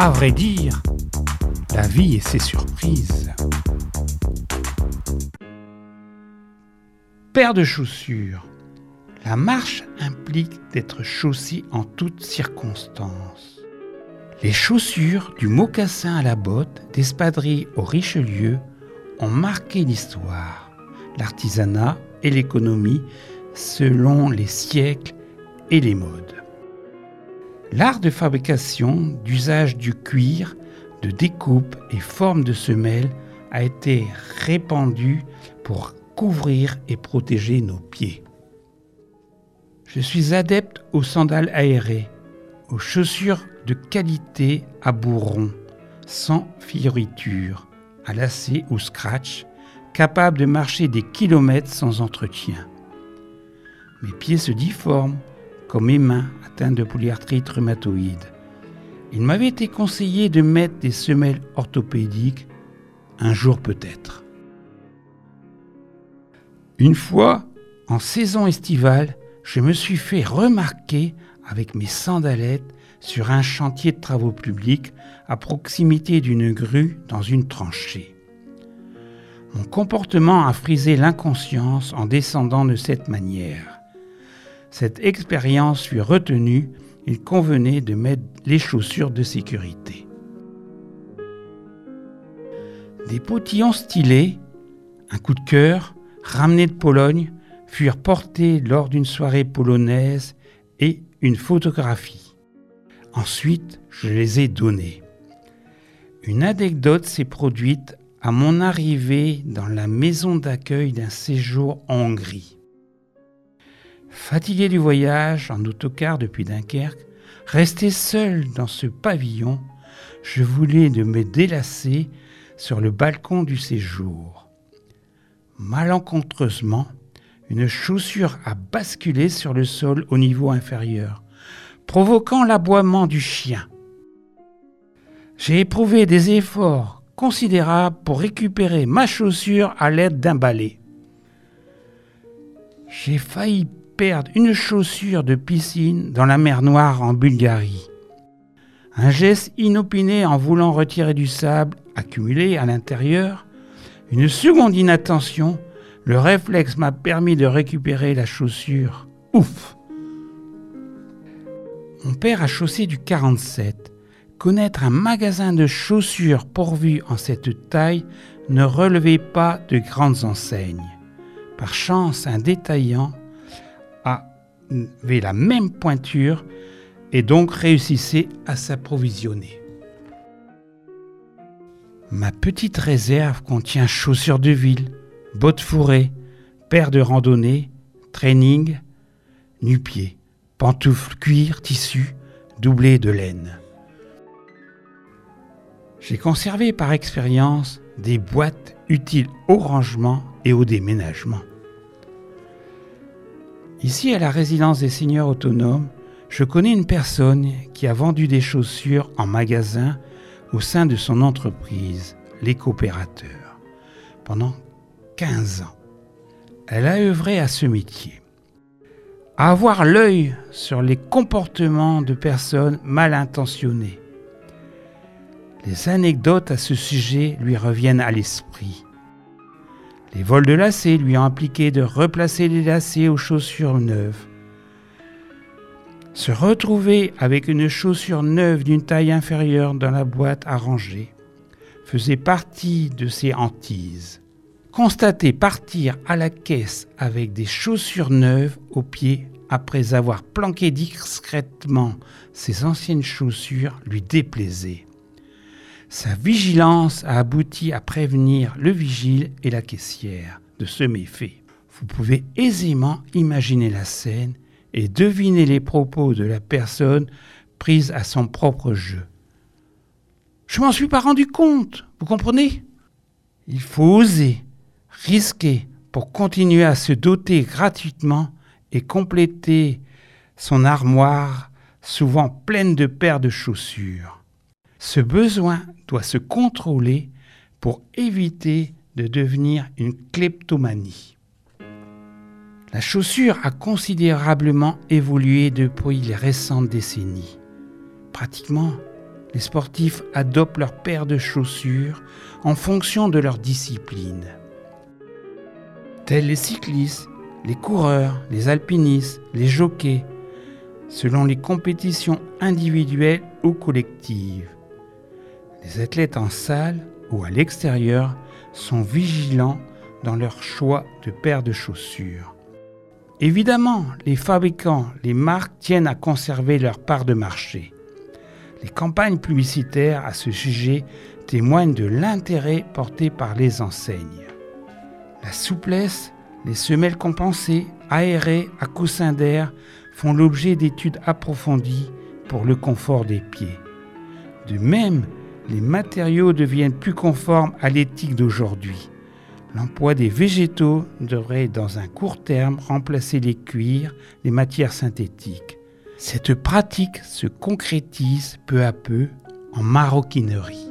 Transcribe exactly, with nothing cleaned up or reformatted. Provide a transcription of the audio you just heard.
À vrai dire, la vie et ses surprises. Paire de chaussures. La marche implique d'être chaussé en toutes circonstances. Les chaussures, du mocassin à la botte, d'espadrilles au Richelieu, ont marqué l'histoire, l'artisanat et l'économie selon les siècles et les modes. L'art de fabrication, d'usage du cuir, de découpe et forme de semelle a été répandu pour couvrir et protéger nos pieds. Je suis adepte aux sandales aérées, aux chaussures de qualité à bourron, sans fioritures, à lacets ou scratch, capables de marcher des kilomètres sans entretien. Mes pieds se difforment, comme mes mains atteintes de polyarthrite rhumatoïde. Il m'avait été conseillé de mettre des semelles orthopédiques, un jour peut-être. Une fois, en saison estivale, je me suis fait remarquer avec mes sandalettes sur un chantier de travaux publics à proximité d'une grue dans une tranchée. Mon comportement a frisé l'inconscience en descendant de cette manière. Cette expérience fut retenue, il convenait de mettre les chaussures de sécurité. Des potillons stylés, un coup de cœur, ramenés de Pologne, furent portés lors d'une soirée polonaise et une photographie. Ensuite, je les ai donnés. Une anecdote s'est produite à mon arrivée dans la maison d'accueil d'un séjour en Hongrie. Fatigué du voyage en autocar depuis Dunkerque, resté seul dans ce pavillon, je voulais de me délasser sur le balcon du séjour. Malencontreusement, une chaussure a basculé sur le sol au niveau inférieur, provoquant l'aboiement du chien. J'ai éprouvé des efforts considérables pour récupérer ma chaussure à l'aide d'un balai. J'ai failli perdre une chaussure de piscine dans la mer Noire en Bulgarie. Un geste inopiné en voulant retirer du sable accumulé à l'intérieur, une seconde inattention, le réflexe m'a permis de récupérer la chaussure. Ouf! Mon père a chaussé du quarante-sept. Connaître un magasin de chaussures pourvu en cette taille ne relevait pas de grandes enseignes. Par chance, un détaillant avait la même pointure et donc réussissait à s'approvisionner. Ma petite réserve contient chaussures de ville, bottes fourrées, paires de randonnée, training, nu-pieds, pantoufles cuir, tissu, doublées de laine. J'ai conservé par expérience des boîtes utiles au rangement et au déménagement. Ici, à la résidence des seniors autonomes, je connais une personne qui a vendu des chaussures en magasin au sein de son entreprise, les coopérateurs, pendant quinze ans. Elle a œuvré à ce métier. À avoir l'œil sur les comportements de personnes mal intentionnées. Les anecdotes à ce sujet lui reviennent à l'esprit. Les vols de lacets lui ont impliqué de replacer les lacets aux chaussures neuves. Se retrouver avec une chaussure neuve d'une taille inférieure dans la boîte à ranger faisait partie de ses hantises. Constater partir à la caisse avec des chaussures neuves aux pieds après avoir planqué discrètement ses anciennes chaussures lui déplaisait. Sa vigilance a abouti à prévenir le vigile et la caissière de ce méfait. Vous pouvez aisément imaginer la scène et deviner les propos de la personne prise à son propre jeu. Je m'en suis pas rendu compte, vous comprenez ? Il faut oser, risquer pour continuer à se doter gratuitement et compléter son armoire souvent pleine de paires de chaussures. Ce besoin doit se contrôler pour éviter de devenir une kleptomanie. La chaussure a considérablement évolué depuis les récentes décennies. Pratiquement, les sportifs adoptent leur paire de chaussures en fonction de leur discipline. Tels les cyclistes, les coureurs, les alpinistes, les jockeys, selon les compétitions individuelles ou collectives. Les athlètes en salle ou à l'extérieur sont vigilants dans leur choix de paires de chaussures. Évidemment, les fabricants, les marques tiennent à conserver leur part de marché. Les campagnes publicitaires à ce sujet témoignent de l'intérêt porté par les enseignes. La souplesse, les semelles compensées, aérées à coussin d'air font l'objet d'études approfondies pour le confort des pieds. De même, les matériaux deviennent plus conformes à l'éthique d'aujourd'hui. L'emploi des végétaux devrait dans un court terme remplacer les cuirs, les matières synthétiques. Cette pratique se concrétise peu à peu en maroquinerie.